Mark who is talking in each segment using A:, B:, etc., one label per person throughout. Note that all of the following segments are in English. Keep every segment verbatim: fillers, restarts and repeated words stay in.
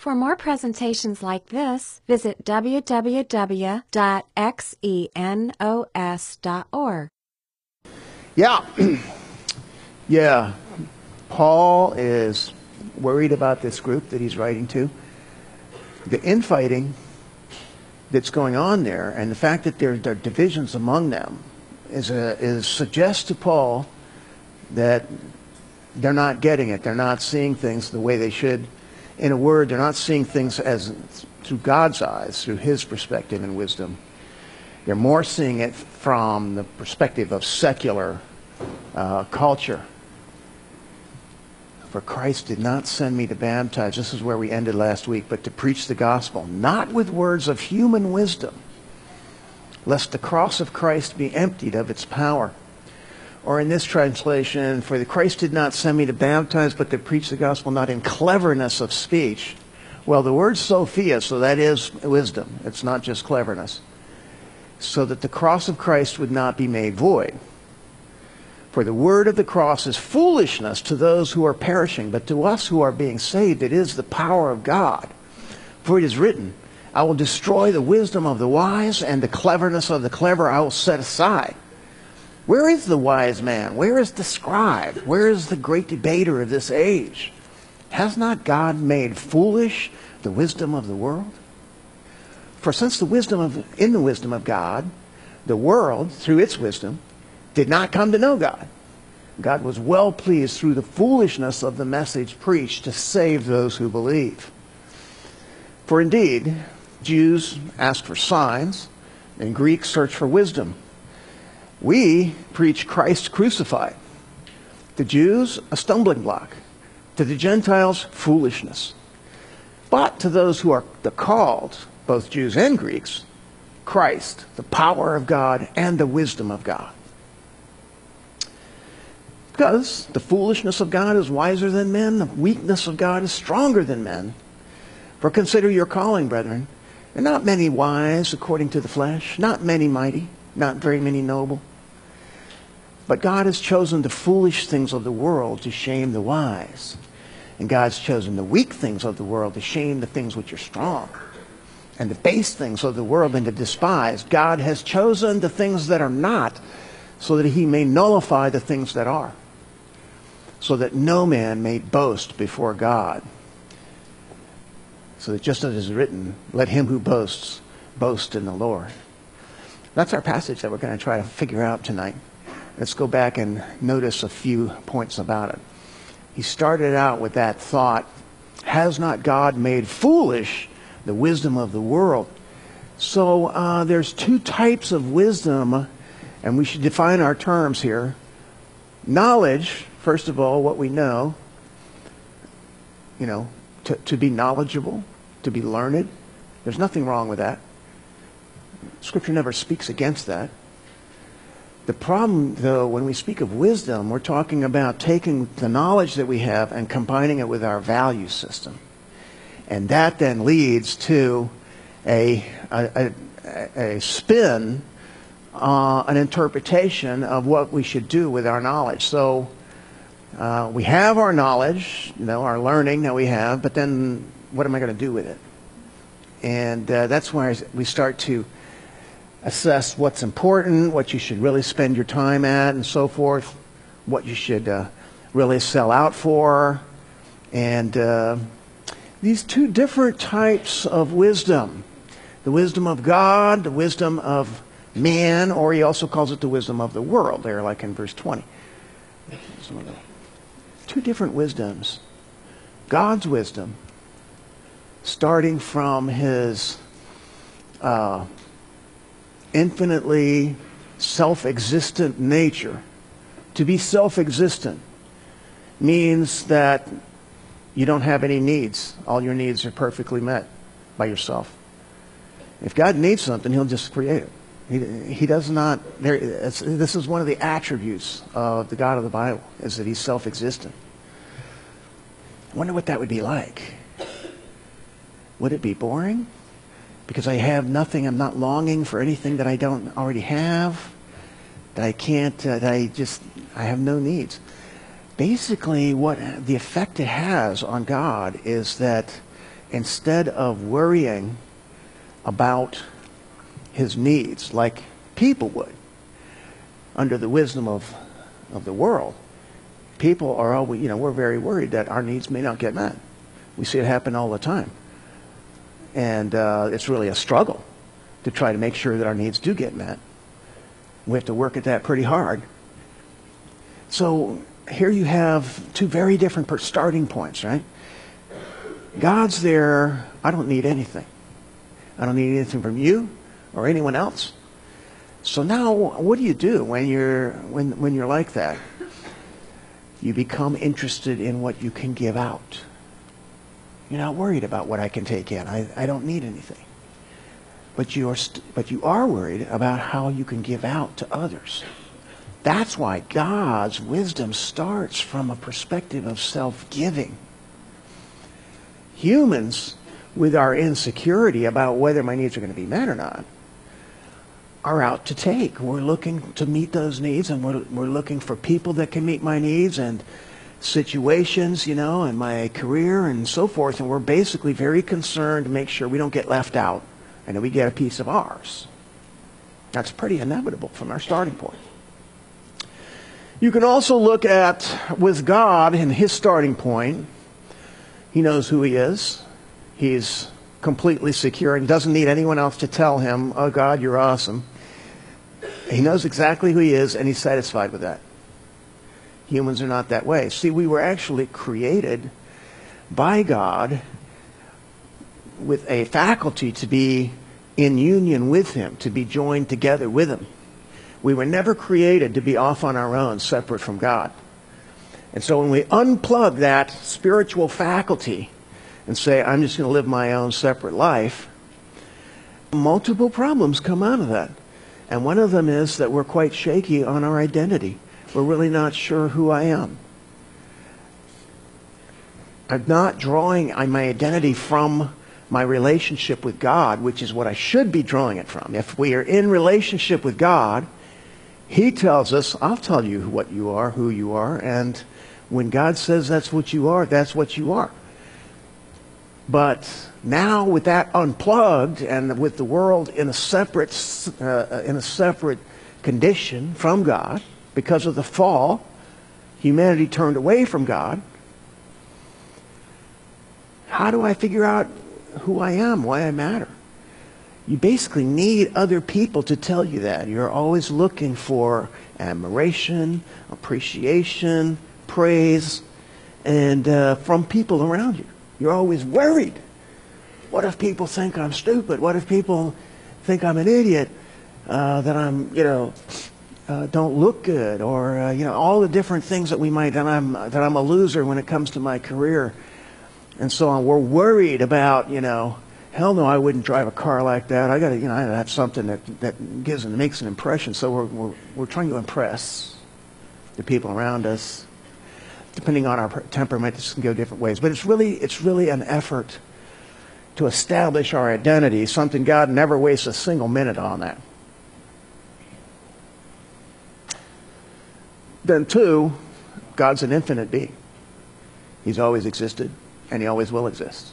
A: For more presentations like this, visit w w w dot xenos dot org.
B: Yeah. yeah. Paul is worried about this group that he's writing to. The infighting that's going on there and the fact that there, there are divisions among them is, a, is suggests to Paul that they're not getting it. They're not seeing things the way they should. In a word, they're not seeing things as through God's eyes, through his perspective and wisdom. They're more seeing it from the perspective of secular uh, culture. For Christ did not send me to baptize, this is where we ended last week, but to preach the gospel, not with words of human wisdom, lest the cross of Christ be emptied of its power. Or in this translation, for the Christ did not send me to baptize, but to preach the gospel, not in cleverness of speech. Well, the word's Sophia, so that is wisdom. It's not just cleverness. So that the cross of Christ would not be made void. For the word of the cross is foolishness to those who are perishing, but to us who are being saved, it is the power of God. For it is written, I will destroy the wisdom of the wise, and the cleverness of the clever I will set aside. Where is the wise man? Where is the scribe? Where is the great debater of this age? Has not God made foolish the wisdom of the world? For since the wisdom of, in the wisdom of God, the world, through its wisdom, did not come to know God. God was well pleased through the foolishness of the message preached to save those who believe. For indeed, Jews ask for signs, and Greeks search for wisdom. We preach Christ crucified. The Jews, a stumbling block. To the Gentiles, foolishness. But to those who are the called, both Jews and Greeks, Christ, the power of God and the wisdom of God. Because the foolishness of God is wiser than men, the weakness of God is stronger than men. For consider your calling, brethren. There are not many wise according to the flesh, not many mighty, not very many noble. But God has chosen the foolish things of the world to shame the wise. And God's chosen the weak things of the world to shame the things which are strong. And the base things of the world and to despise. God has chosen the things that are not, so that he may nullify the things that are. So that no man may boast before God. So that just as it is written, let him who boasts, boast in the Lord. That's our passage that we're going to try to figure out tonight. Let's go back and notice a few points about it. He started out with that thought, has not God made foolish the wisdom of the world? So uh, there's two types of wisdom, and we should define our terms here. Knowledge, first of all, what we know, you know, to, to be knowledgeable, to be learned. There's nothing wrong with that. Scripture never speaks against that. The problem, though, when we speak of wisdom, we're talking about taking the knowledge that we have and combining it with our value system. And that then leads to a, a, a, a spin, uh, an interpretation of what we should do with our knowledge. So uh, we have our knowledge, you know, our learning that we have, but then what am I going to do with it? And uh, that's where we start to assess what's important, what you should really spend your time at, and so forth, what you should uh, really sell out for. And uh, these two different types of wisdom, the wisdom of God, the wisdom of man, or he also calls it the wisdom of the world, there like in verse twenty. Two different wisdoms. God's wisdom, starting from his uh, infinitely self-existent nature. To be self-existent means that you don't have any needs. All your needs are perfectly met by yourself. If God needs something, he'll just create it. He, he does not, there, this is one of the attributes of the God of the Bible, is that he's self-existent. I wonder what that would be like. Would it be boring? Because I have nothing, I'm not longing for anything that I don't already have, that I can't, uh, that I just, I have no needs. Basically, what the effect it has on God is that instead of worrying about his needs like people would, under the wisdom of, of the world, people are always, you know, we're very worried that our needs may not get met. We see it happen all the time. And uh, it's really a struggle to try to make sure that our needs do get met. We have to work at that pretty hard. So here you have two very different starting points, right? God's there, I don't need anything. I don't need anything from you or anyone else. So now what do you do when you're when when you're like that? You become interested in what you can give out. You're not worried about what I can take in. I, I don't need anything. But you are st- but you are worried about how you can give out to others. That's why God's wisdom starts from a perspective of self-giving. Humans, with our insecurity about whether my needs are going to be met or not, are out to take. We're looking to meet those needs, and we're, we're looking for people that can meet my needs and situations, you know, and my career and so forth. And we're basically very concerned to make sure we don't get left out and that we get a piece of ours. That's pretty inevitable from our starting point. You can also look at, with God and his starting point, he knows who he is. He's completely secure and doesn't need anyone else to tell him, oh God, you're awesome. He knows exactly who he is, and he's satisfied with that. Humans are not that way. See, we were actually created by God with a faculty to be in union with him, to be joined together with him. We were never created to be off on our own, separate from God. And so when we unplug that spiritual faculty and say, I'm just going to live my own separate life, multiple problems come out of that. And one of them is that we're quite shaky on our identity. We're really not sure who I am. I'm not drawing my identity from my relationship with God, which is what I should be drawing it from. If we are in relationship with God, he tells us, I'll tell you what you are, who you are, and when God says that's what you are, that's what you are. But now with that unplugged and with the world in a separate uh, in a separate condition from God because of the fall, humanity turned away from God. How do I figure out who I am, why I matter? You basically need other people to tell you that. You're always looking for admiration, appreciation, praise, and uh, from people around you. You're always worried. What if people think I'm stupid? What if people think I'm an idiot? Uh, that I'm, you know, uh, don't look good, or uh, you know, all the different things that we might. That I'm that I'm a loser when it comes to my career, and so on. We're worried about, you know, hell no, I wouldn't drive a car like that. I got to, you know, I have something that that gives and makes an impression. So we're we're we're trying to impress the people around us. Depending on our temperament, this can go different ways. But it's really, it's really an effort to establish our identity, something God never wastes a single minute on that. Then two, God's an infinite being. He's always existed, and he always will exist.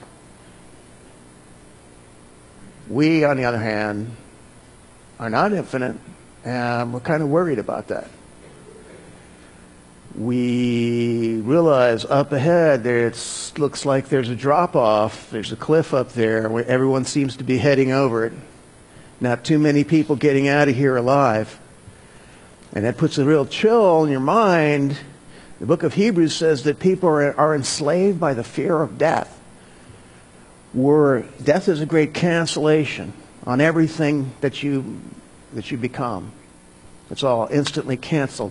B: We, on the other hand, are not infinite, and we're kind of worried about that. We realize up ahead there it looks like there's a drop-off. There's a cliff up there where everyone seems to be heading over it. Not too many people getting out of here alive. And that puts a real chill in your mind. The book of Hebrews says that people are, are enslaved by the fear of death. Where death is a great cancellation on everything that you, that you become. It's all instantly canceled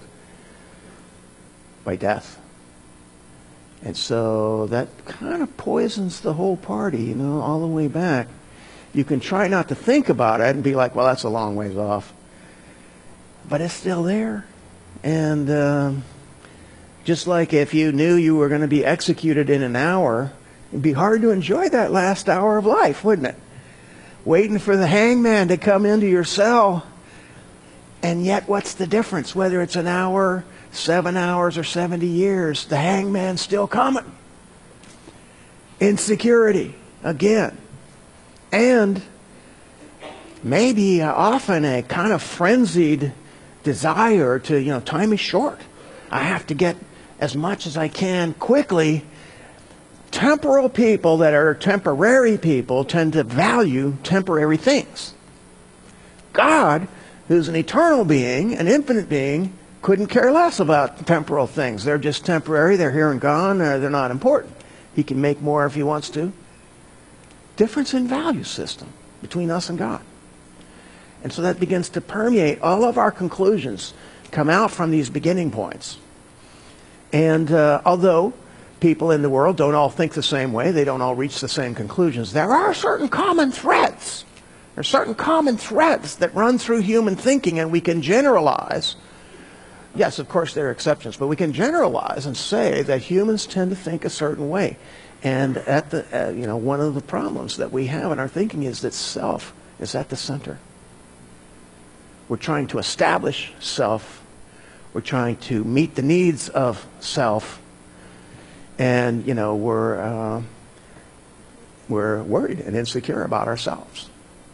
B: by death. And so that kind of poisons the whole party, you know, all the way back. You can try not to think about it and be like, well, that's a long ways off. But it's still there. And uh, just like if you knew you were going to be executed in an hour, it'd be hard to enjoy that last hour of life, wouldn't it? Waiting for the hangman to come into your cell. And yet, what's the difference? Whether it's an hour, seven hours, or seventy years, the hangman's still coming. Insecurity. again. And maybe uh, often a kind of frenzied desire to, you know, time is short. I have to get as much as I can quickly. Temporal people that are temporary people tend to value temporary things. God, who's an eternal being, an infinite being, couldn't care less about temporal things. They're just temporary. They're here and gone. They're, they're not important. He can make more if he wants to. Difference in value system between us and God. And so that begins to permeate. All of our conclusions come out from these beginning points. And uh, although people in the world don't all think the same way, they don't all reach the same conclusions, there are certain common threads. There are certain common threads that run through human thinking, and we can generalize. Yes, of course there are exceptions, but we can generalize and say that humans tend to think a certain way. And at the, uh, you know, one of the problems that we have in our thinking is that self is at the center. We're trying to establish self. We're trying to meet the needs of self. And, you know, we're, uh, we're worried and insecure about ourselves.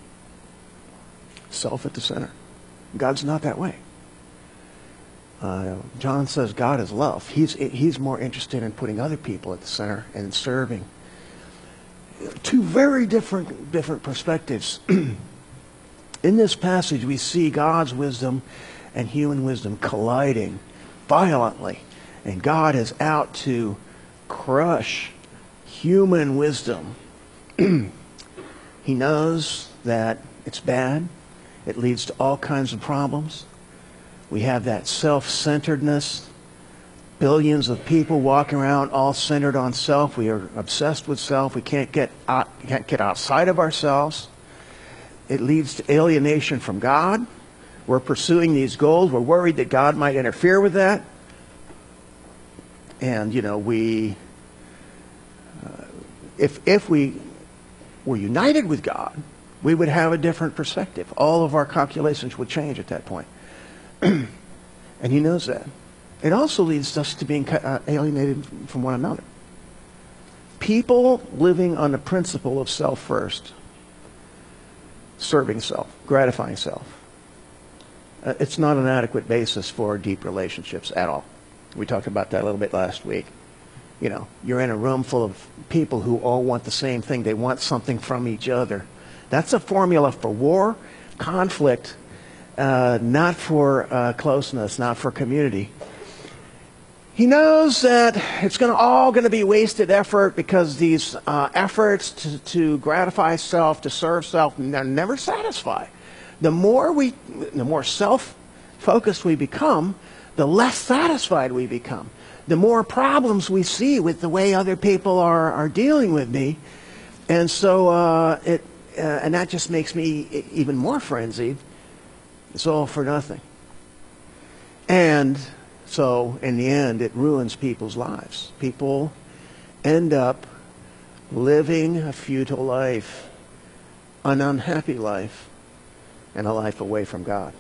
B: Self at the center. God's not that way. Uh, John says God is love. He's, he's more interested in putting other people at the center and serving. Two very different, different perspectives. In this passage, we see God's wisdom and human wisdom colliding violently. And God is out to crush human wisdom. He knows that it's bad. It leads to all kinds of problems. We have that self-centeredness. Billions of people walking around all centered on self. We are obsessed with self. We can't get out, can't get outside of ourselves. It leads to alienation from God. We're pursuing these goals. We're worried that God might interfere with that. And, you know, we, uh, if, if we were united with God, we would have a different perspective. All of our calculations would change at that point. And he knows that. It also leads us to being uh, alienated from one another. People living on the principle of self first, serving self, gratifying self, uh, it's not an adequate basis for deep relationships at all. We talked about that a little bit last week. You know, you're in a room full of people who all want the same thing. They want something from each other. That's a formula for war, conflict, uh, not for uh, closeness, not for community. He knows that it's going to all going to be wasted effort because these uh, efforts to, to gratify self, to serve self, they're never satisfy. The more we, the more self-focused we become, the less satisfied we become. The more problems we see with the way other people are, are dealing with me, and so uh, it, uh, and that just makes me even more frenzied. It's all for nothing. And so, in the end, it ruins people's lives. People end up living a futile life, an unhappy life, and a life away from God.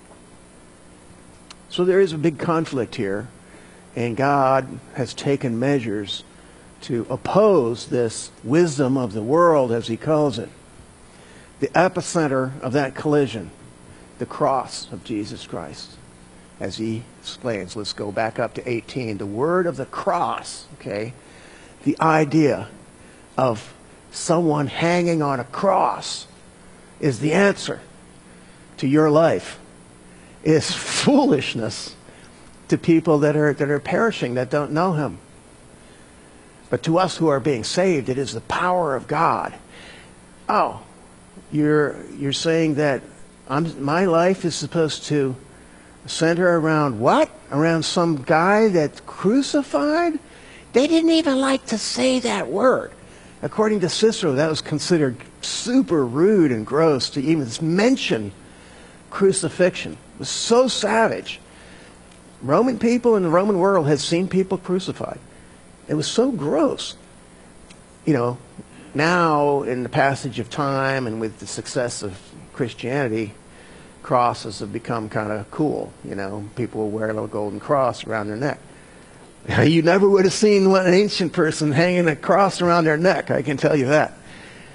B: So there is a big conflict here, and God has taken measures to oppose this wisdom of the world, as he calls it. The epicenter of that collision, the cross of Jesus Christ. As he explains, let's go back up to eighteen. The word of the cross, okay? The idea of someone hanging on a cross is the answer to your life. Is foolishness to people that are, that are perishing, that don't know him. But to us who are being saved, it is the power of God. Oh, you're, you're saying that I'm, my life is supposed to center around what? Around some guy that's crucified? They didn't even like to say that word. According to Cicero, that was considered super rude and gross to even mention crucifixion. It was so savage. Roman people in the Roman world had seen people crucified. It was so gross. You know, now in the passage of time and with the success of Christianity, crosses have become kind of cool. You know, people will wear a little golden cross around their neck. You never would have seen an ancient person hanging a cross around their neck, I can tell you that.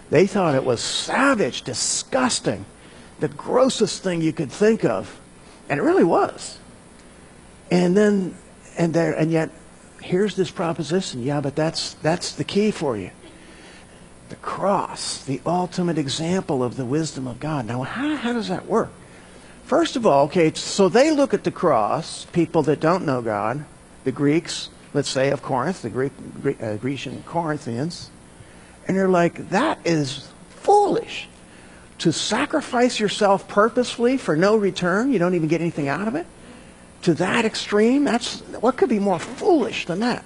B: They thought it was savage, disgusting, the grossest thing you could think of. And it really was. And then, and there, and yet, here's this proposition. Yeah, but that's that's the key for you. The cross, the ultimate example of the wisdom of God. Now, how, how does that work? First of all, okay, so they look at the cross, people that don't know God, the Greeks, let's say, of Corinth, the Greek, Greek, uh, Grecian Corinthians, and they're like, that is foolish. To sacrifice yourself purposefully for no return, you don't even get anything out of it? To that extreme, that's what could be more foolish than that?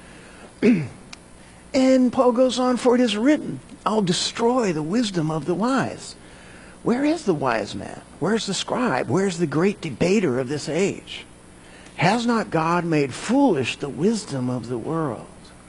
B: And Paul goes on, for it is written, I'll destroy the wisdom of the wise. Where is the wise man? Where's the scribe? Where's the great debater of this age? Has not God made foolish the wisdom of the world?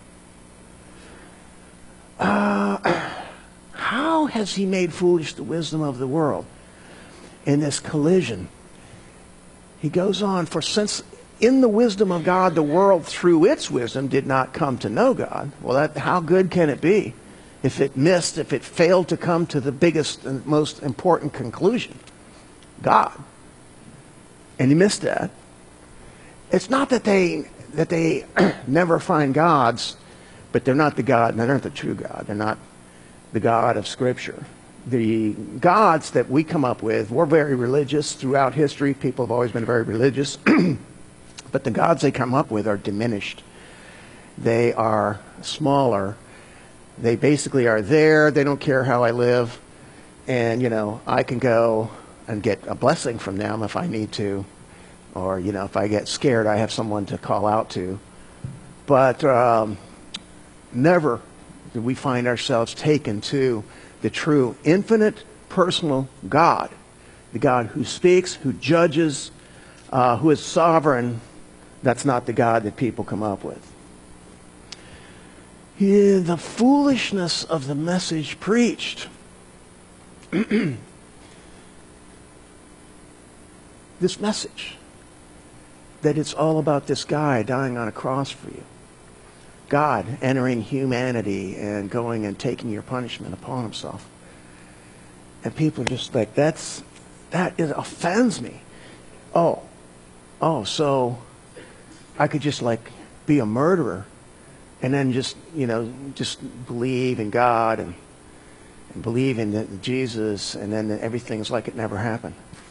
B: Uh, how has he made foolish the wisdom of the world? In this collision, he goes on, for since in the wisdom of God, the world through its wisdom did not come to know God. Well, that, how good can it be if it missed, if it failed to come to the biggest and most important conclusion? God. And he missed that. It's not that they that they never find gods, but they're not the God, they're not the true God. They're not the God of Scripture. The gods that we come up with, we're very religious throughout history. People have always been very religious. But the gods they come up with are diminished. They are smaller. They basically are there. They don't care how I live. And, you know, I can go and get a blessing from them if I need to. Or, you know, if I get scared, I have someone to call out to. But um, never do we find ourselves taken to the true, infinite, personal God. The God who speaks, who judges, uh, who is sovereign. That's not the God that people come up with. Yeah, the foolishness of the message preached. This message. That it's all about this guy dying on a cross for you. God entering humanity and going and taking your punishment upon himself. And people are just like, that's, that is, offends me. Oh, oh, so I could just like be a murderer and then just, you know, just believe in God and, and believe in the, Jesus, and then everything's like it never happened.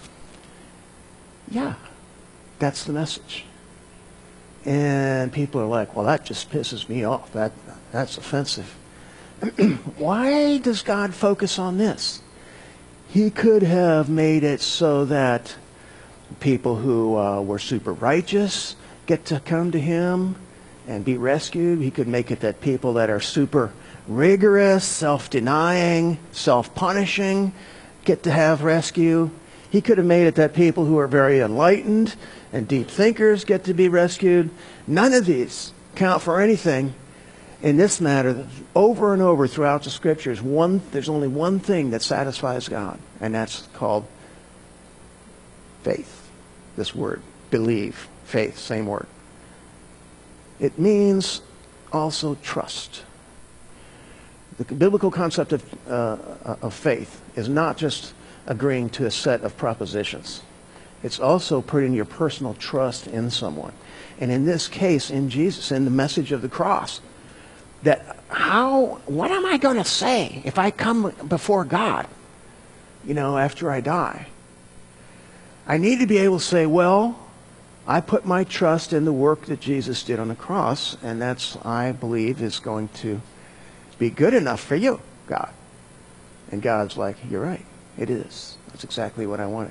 B: Yeah, that's the message. And people are like, well, that just pisses me off. That that's offensive. Why does God focus on this? He could have made it so that people who uh, were super righteous get to come to him and be rescued. He could make it that people that are super rigorous, self-denying, self-punishing get to have rescue. He could have made it that people who are very enlightened and deep thinkers get to be rescued. None of these count for anything in this matter. Over and over throughout the Scriptures, one, there's only one thing that satisfies God, and that's called faith. This word, believe, faith, same word. It means also trust. The biblical concept of, uh, of faith is not just agreeing to a set of propositions. It's also putting your personal trust in someone. And in this case, in Jesus, in the message of the cross, that how, what am I going to say if I come before God, you know, after I die? I need to be able to say, well, I put my trust in the work that Jesus did on the cross, and that's, I believe, is going to be good enough for you, God. And God's like, you're right, it is. That's exactly what I wanted.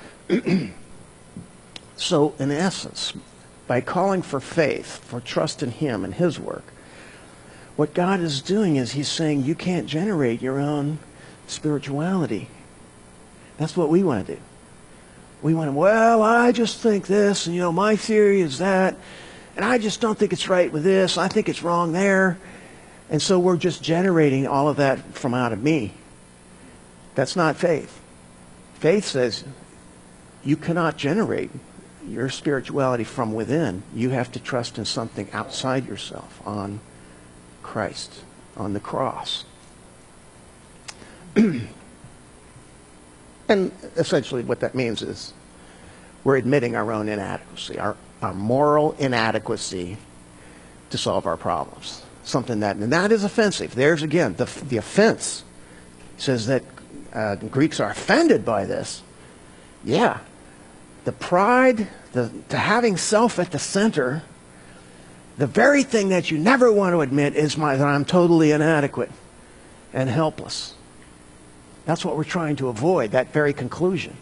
B: So, in essence, by calling for faith, for trust in him and his work, what God is doing is he's saying you can't generate your own spirituality. That's what we want to do. We want to, well, I just think this, and you know, my theory is that, and I just don't think it's right with this, I think it's wrong there. And so we're just generating all of that from out of me. That's not faith. Faith says you cannot generate your spirituality from within. You have to trust in something outside yourself, on Christ, on the cross. And essentially what that means is we're admitting our own inadequacy, our, our moral inadequacy to solve our problems. Something that, and that is offensive. There's again, the, the offense says that uh, Greeks are offended by this. Yeah. The pride, the, to having self at the center, the very thing that you never want to admit is my, that I'm totally inadequate and helpless. That's what we're trying to avoid, that very conclusion.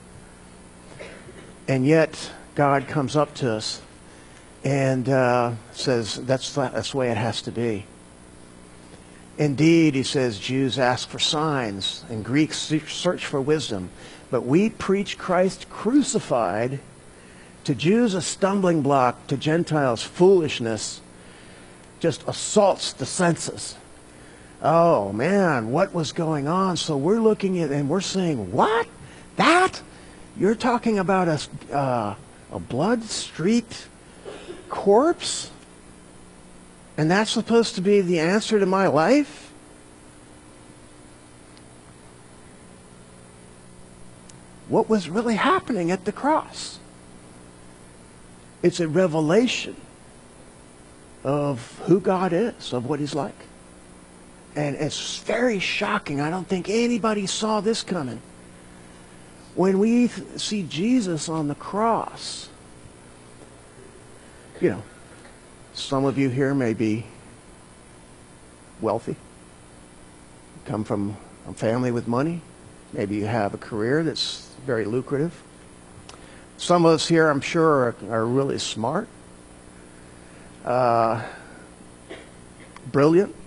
B: And yet, God comes up to us and uh, says, that's, that's the way it has to be. Indeed, he says, Jews ask for signs, and Greeks search for wisdom. But we preach Christ crucified, to Jews a stumbling block, to Gentiles foolishness, just assaults the senses. Oh, man, what was going on? So we're looking at, and we're saying, what? That? You're talking about a, uh, a blood-streaked corpse? And that's supposed to be the answer to my life? What was really happening at the cross? It's a revelation of who God is, of what he's like. And it's very shocking. I don't think anybody saw this coming. When we see Jesus on the cross, you know, some of you here may be wealthy, come from a family with money. Maybe you have a career that's very lucrative. Some of us here, I'm sure, are, are really smart, uh, brilliant.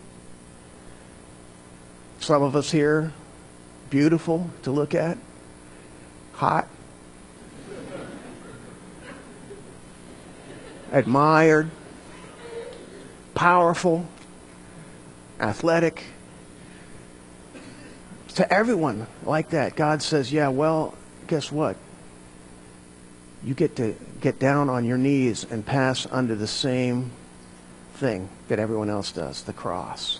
B: Some of us here, beautiful to look at, hot, admired, powerful, athletic. To everyone like that, God says, yeah, well, guess what? You get to get down on your knees and pass under the same thing that everyone else does, the cross.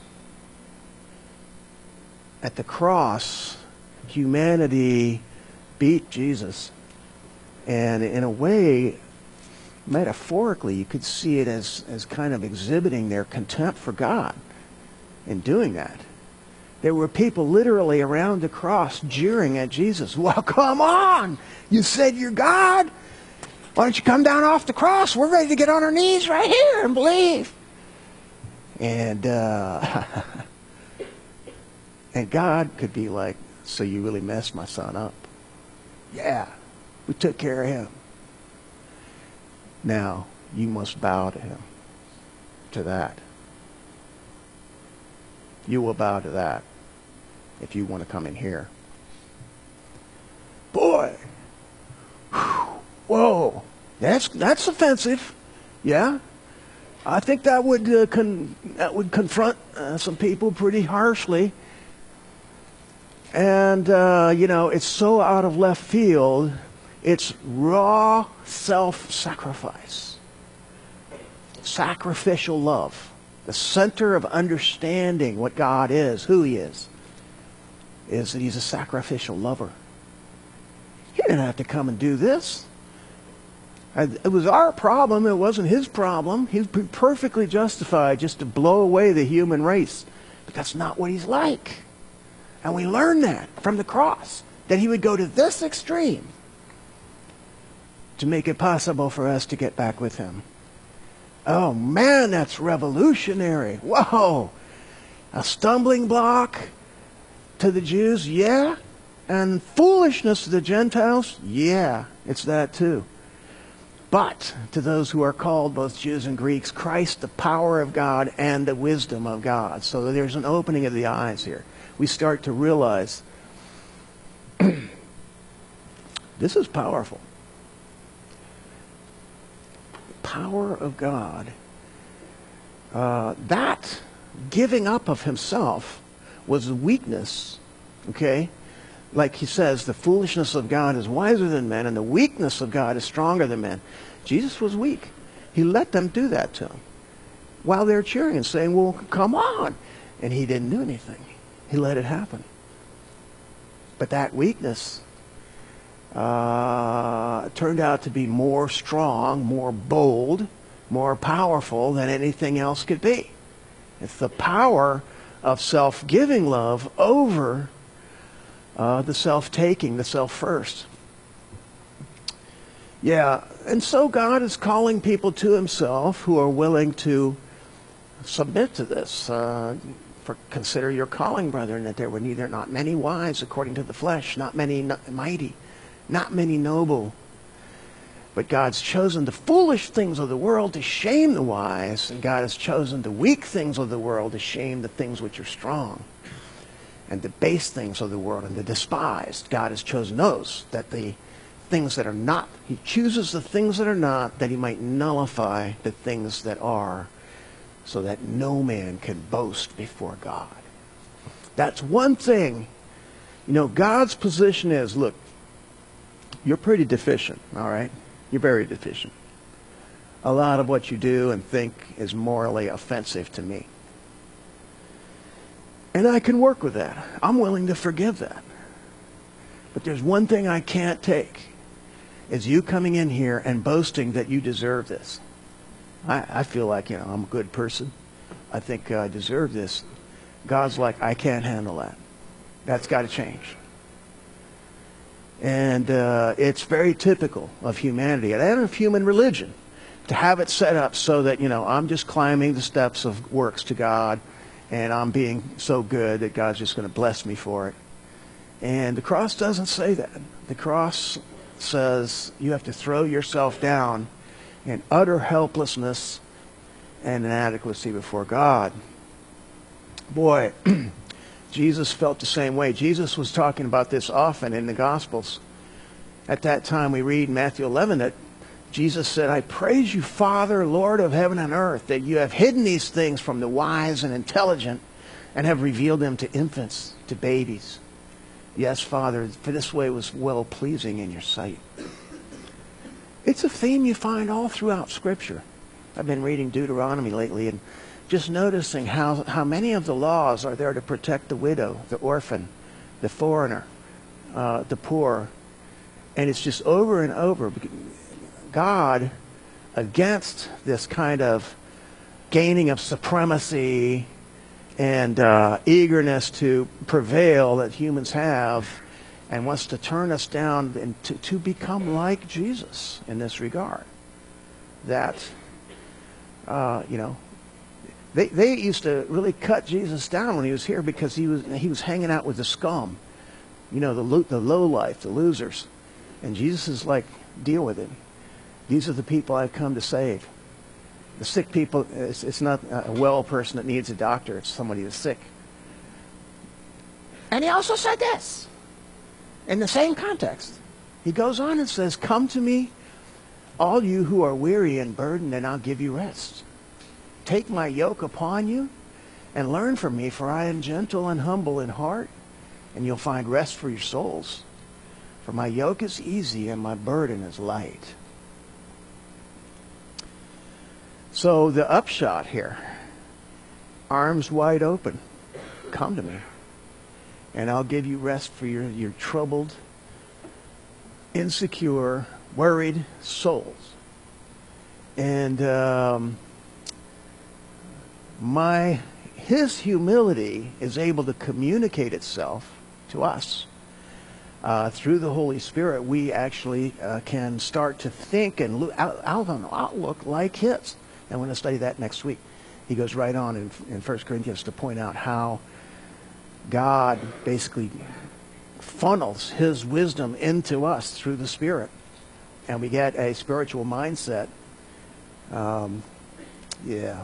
B: At the cross, humanity beat Jesus. And in a way, metaphorically, you could see it as, as kind of exhibiting their contempt for God in doing that. There were people literally around the cross jeering at Jesus. Well, come on! You said you're God! Why don't you come down off the cross? We're ready to get on our knees right here and believe. And uh, and God could be like, so you really messed my son up? Yeah, we took care of him. Now, you must bow to him, to that. You will bow to that if you want to come in here. Boy! Whoa! That's that's offensive. Yeah? I think that would uh, con that would confront uh, some people pretty harshly. And, uh, you know, it's so out of left field. It's raw self-sacrifice. Sacrificial love. The center of understanding what God is, who he is, is that he's a sacrificial lover. He didn't have to come and do this. It was our problem. It wasn't his problem. He's perfectly justified just to blow away the human race. But that's not what he's like. And we learn that from the cross, that he would go to this extreme to make it possible for us to get back with him. Oh man, that's revolutionary. Whoa! A stumbling block to the Jews, yeah. And foolishness to the Gentiles, yeah. It's that too. But to those who are called, both Jews and Greeks, Christ, the power of God and the wisdom of God. So there's an opening of the eyes here. We start to realize this is powerful. Power of God. Uh, that giving up of himself was a weakness. Okay? Like he says, the foolishness of God is wiser than men, and the weakness of God is stronger than men. Jesus was weak. He let them do that to him. While they're cheering and saying, well, come on. And he didn't do anything. He let it happen. But that weakness uh, turned out to be more strong, more bold, more powerful than anything else could be. It's the power of self-giving love over uh, the self-taking, the self-first. Yeah, and so God is calling people to himself who are willing to submit to this. Uh, for consider your calling, brethren, that there were neither not many wise according to the flesh, not many not mighty, not many noble. But God's chosen the foolish things of the world to shame the wise, and God has chosen the weak things of the world to shame the things which are strong, and the base things of the world and the despised. God has chosen those, that the things that are not, he chooses the things that are not, that he might nullify the things that are, so that no man can boast before God. That's one thing. You know, God's position is, look, you're pretty deficient, all right? You're very deficient. A lot of what you do and think is morally offensive to me. And I can work with that. I'm willing to forgive that. But there's one thing I can't take, is you coming in here and boasting that you deserve this. I, I feel like, you know, I'm a good person. I think I deserve this. God's like, I can't handle that. That's got to change. And uh, it's very typical of humanity and of human religion to have it set up so that, you know, I'm just climbing the steps of works to God, and I'm being so good that God's just going to bless me for it. And the cross doesn't say that. The cross says you have to throw yourself down in utter helplessness and inadequacy before God. Boy, Jesus felt the same way. Jesus was talking about this often in the Gospels. At that time, we read in Matthew eleven that Jesus said, I praise you, Father, Lord of heaven and earth, that you have hidden these things from the wise and intelligent and have revealed them to infants, to babies. Yes, Father, for this way was well-pleasing in your sight. It's a theme you find all throughout Scripture. I've been reading Deuteronomy lately and just noticing how, how many of the laws are there to protect the widow, the orphan, the foreigner, uh, the poor. And it's just over and over. God, against this kind of gaining of supremacy and uh, eagerness to prevail that humans have, and wants to turn us down and to, to become like Jesus in this regard. That, uh, you know, they they used to really cut Jesus down when he was here because he was he was hanging out with the scum, you know, the lo- the low life, the losers, and Jesus is like, deal with it. These are the people I've come to save. The sick people, it's, it's not a well person that needs a doctor, it's somebody who's sick. And he also said this, in the same context. He goes on and says, come to me, all you who are weary and burdened, and I'll give you rest. Take my yoke upon you and learn from me, for I am gentle and humble in heart, and you'll find rest for your souls. For my yoke is easy and my burden is light. So the upshot here, arms wide open, come to me, and I'll give you rest for your, your troubled, insecure, worried souls. And um, my his humility is able to communicate itself to us. Uh, through the Holy Spirit, we actually uh, can start to think and look out, out on outlook like his. And we're going to study that next week. He goes right on in, in First Corinthians to point out how God basically funnels his wisdom into us through the Spirit. And we get a spiritual mindset. Um, yeah.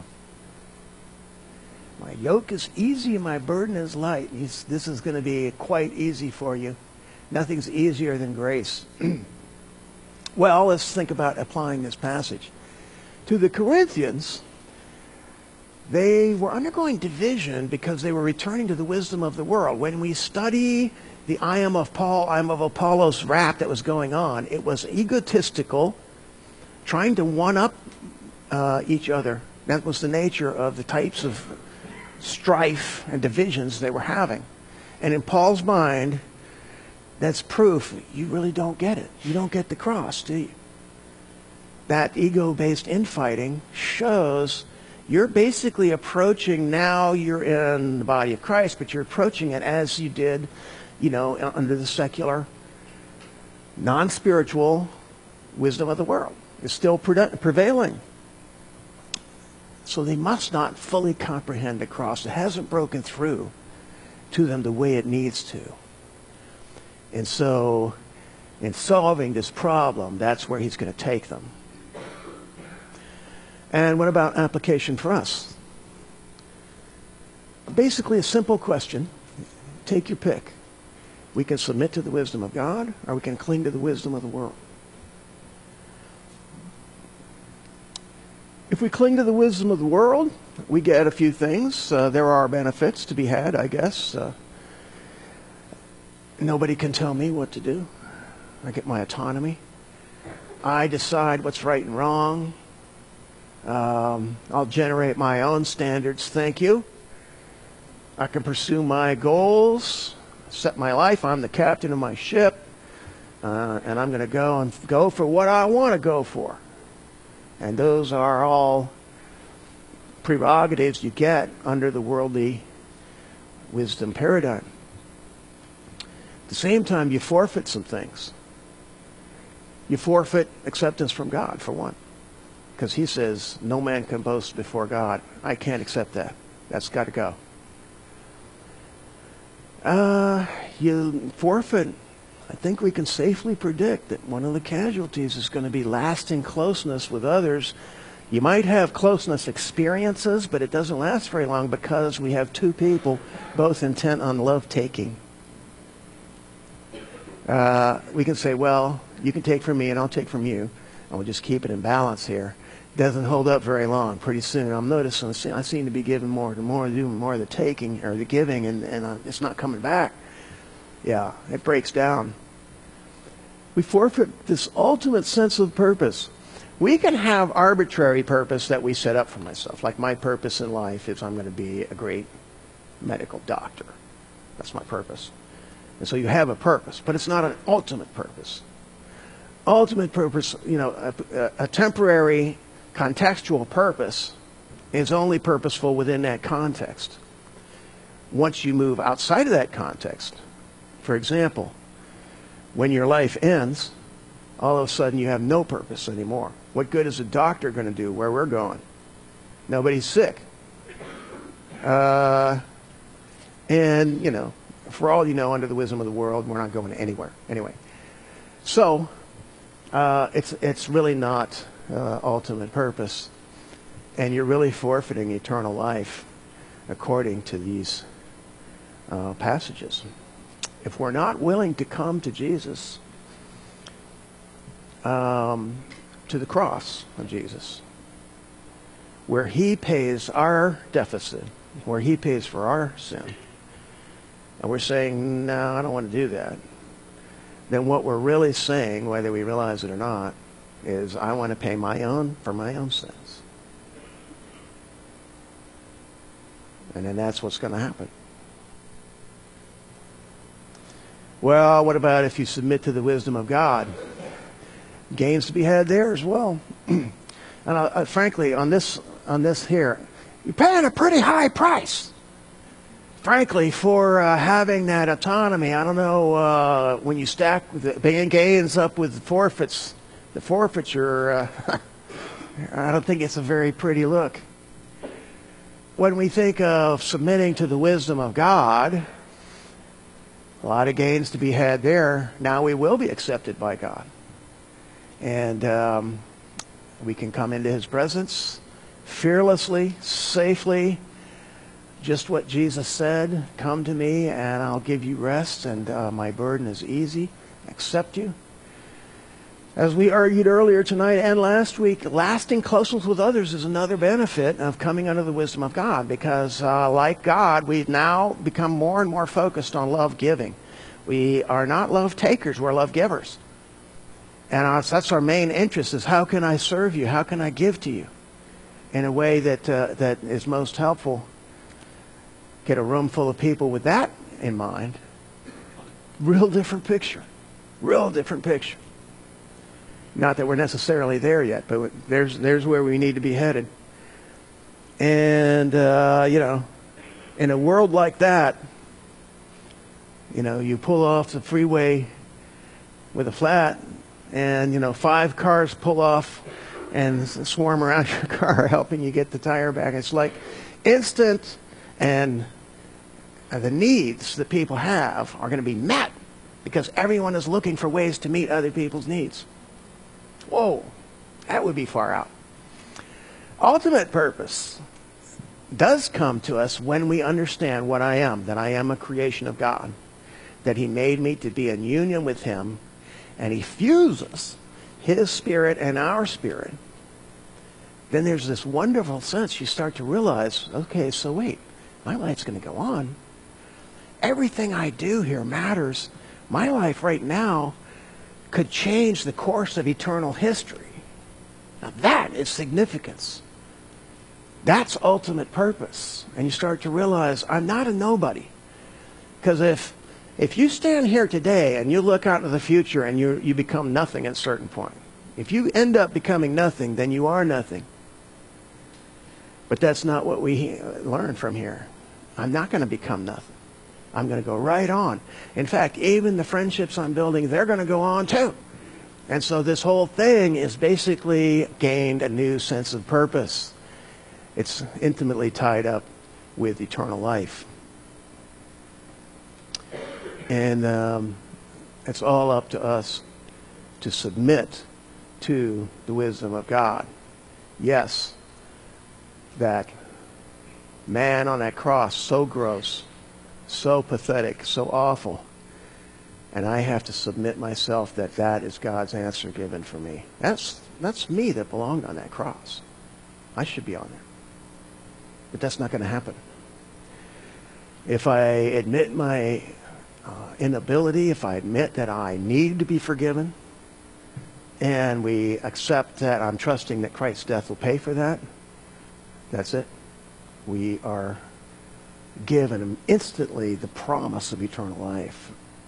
B: My yoke is easy, my burden is light. He's, this is going to be quite easy for you. Nothing's easier than grace. Well, let's think about applying this passage. To the Corinthians, they were undergoing division because they were returning to the wisdom of the world. When we study the I am of Paul, I am of Apollos rap that was going on, it was egotistical, trying to one-up uh, each other. That was the nature of the types of strife and divisions they were having. And in Paul's mind, that's proof you really don't get it. You don't get the cross, do you? That ego-based infighting shows you're basically approaching, now you're in the body of Christ, but you're approaching it as you did, you know, under the secular, non-spiritual wisdom of the world. It's still prevailing. So they must not fully comprehend the cross. It hasn't broken through to them the way it needs to. And so, in solving this problem, that's where he's going to take them. And what about application for us? Basically a simple question. Take your pick. We can submit to the wisdom of God, or we can cling to the wisdom of the world. If we cling to the wisdom of the world, we get a few things. Uh, there are benefits to be had, I guess. Uh, nobody can tell me what to do. I get my autonomy. I decide what's right and wrong. Um, I'll generate my own standards, thank you. I can pursue my goals, set my life. I'm the captain of my ship, uh, and I'm going to go and go for what I want to go for. And those are all prerogatives you get under the worldly wisdom paradigm. At the same time, you forfeit some things. You forfeit acceptance from God, for one. Because he says, no man can boast before God. I can't accept that. That's got to go. Uh, you forfeit. I think we can safely predict that one of the casualties is going to be lasting closeness with others. You might have closeness experiences, but it doesn't last very long because we have two people both intent on love-taking. Uh, we can say, well, you can take from me and I'll take from you, and we'll just keep it in balance here. Doesn't hold up very long. Pretty soon I'm noticing I seem to be giving more and more, doing more of the taking or the giving, and, and uh, it's not coming back. Yeah, it breaks down. We forfeit this ultimate sense of purpose. We can have arbitrary purpose that we set up for myself. Like my purpose in life is I'm going to be a great medical doctor. That's my purpose. And so you have a purpose, but it's not an ultimate purpose. Ultimate purpose, you know, a, a temporary contextual purpose is only purposeful within that context. Once you move outside of that context, for example, when your life ends, all of a sudden you have no purpose anymore. What good is a doctor going to do where we're going? Nobody's sick. Uh, and, you know, for all you know, under the wisdom of the world, we're not going anywhere. Anyway, so uh, it's, it's really not Uh, ultimate purpose, and you're really forfeiting eternal life according to these uh, passages. If we're not willing to come to Jesus, um, to the cross of Jesus, where he pays our deficit, where he pays for our sin, and we're saying, no, I don't want to do that, then what we're really saying, whether we realize it or not, is I want to pay my own for my own sins. And then that's what's going to happen. Well, what about if you submit to the wisdom of God? Gains to be had there as well. And uh, uh, frankly, on this on this here, you're paying a pretty high price. Frankly, for uh, having that autonomy. I don't know, uh, when you stack the gains up with forfeits, the forfeiture, uh, I don't think it's a very pretty look. When we think of submitting to the wisdom of God, a lot of gains to be had there. Now we will be accepted by God. And um, we can come into his presence fearlessly, safely. Just what Jesus said, come to me and I'll give you rest, and uh, my burden is easy. Accept you. As we argued earlier tonight and last week, lasting closeness with others is another benefit of coming under the wisdom of God, because uh, like God, we've now become more and more focused on love giving. We are not love takers, we're love givers. And uh, that's our main interest, is how can I serve you? How can I give to you in a way that, uh, that is most helpful? Get a room full of people with that in mind, Real different picture. Real different picture. Not that we're necessarily there yet, but there's there's where we need to be headed. And, uh, you know, in a world like that, you know, you pull off the freeway with a flat, and, you know, five cars pull off and swarm around your car helping you get the tire back. It's like instant, and the needs that people have are going to be met because everyone is looking for ways to meet other people's needs. Whoa, that would be far out. Ultimate purpose does come to us when we understand what I am, that I am a creation of God, that He made me to be in union with Him, and He fuses His Spirit and our spirit. Then there's this wonderful sense you start to realize, okay, so wait, my life's going to go on. Everything I do here matters. My life right now could change the course of eternal history. Now that is significance. That's ultimate purpose. And you start to realize, I'm not a nobody. Because if if you stand here today and you look out into the future and you you become nothing at a certain point, if you end up becoming nothing, then you are nothing. But that's not what we learn from here. I'm not going to become nothing. I'm going to go right on. In fact, even the friendships I'm building, they're going to go on too. And so this whole thing is basically gained a new sense of purpose. It's intimately tied up with eternal life. And um, it's all up to us to submit to the wisdom of God. Yes, that man on that cross, so gross, so pathetic, so awful. And I have to submit myself that that is God's answer given for me. That's, that's me that belonged on that cross. I should be on there. But that's not going to happen. If I admit my uh, inability, if I admit that I need to be forgiven, and we accept that I'm trusting that Christ's death will pay for that, that's it. We are given instantly the promise of eternal life.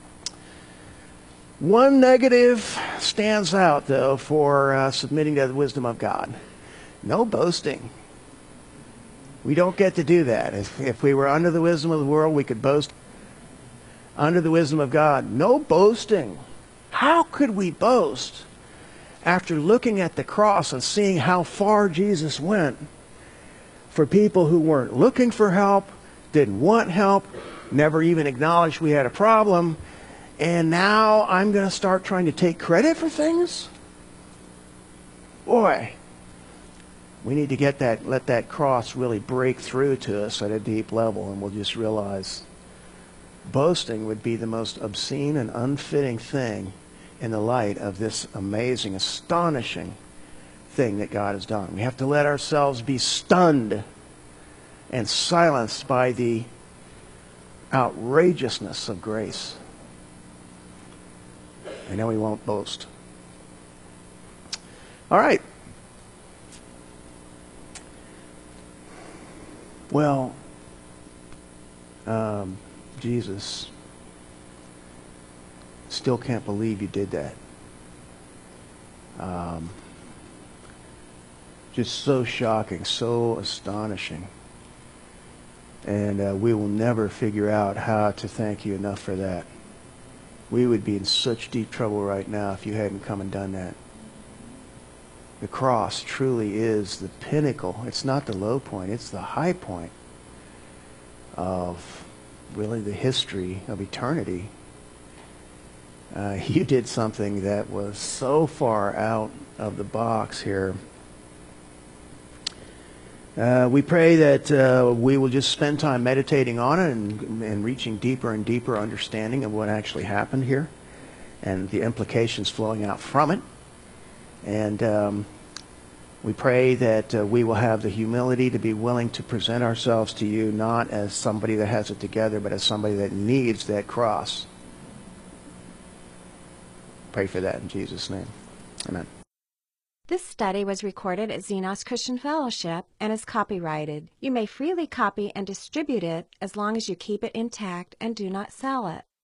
B: One negative stands out, though, for uh, submitting to the wisdom of God. No boasting. We don't get to do that. If, if we were under the wisdom of the world, we could boast. Under the wisdom of God, no boasting. How could we boast after looking at the cross and seeing how far Jesus went for people who weren't looking for help, didn't want help, never even acknowledged we had a problem, and now I'm going to start trying to take credit for things? Boy, we need to get that, let that cross really break through to us at a deep level, and we'll just realize boasting would be the most obscene and unfitting thing in the light of this amazing, astonishing thing that God has done. We have to let ourselves be stunned and silenced by the outrageousness of grace. And then we won't boast. All right. Well, um, Jesus, still can't believe you did that. Um, just so shocking, so astonishing. And uh, we will never figure out how to thank you enough for that. We would be in such deep trouble right now if you hadn't come and done that. The cross truly is the pinnacle. It's not the low point. It's the high point of really the history of eternity. Uh, you did something that was so far out of the box here. Uh, we pray that uh, we will just spend time meditating on it and, and reaching deeper and deeper understanding of what actually happened here and the implications flowing out from it. And um, we pray that uh, we will have the humility to be willing to present ourselves to you not as somebody that has it together, but as somebody that needs that cross. Pray for that in Jesus' name. Amen.
A: This study was recorded at Xenos Christian Fellowship and is copyrighted. You may freely copy and distribute it as long as you keep it intact and do not sell it.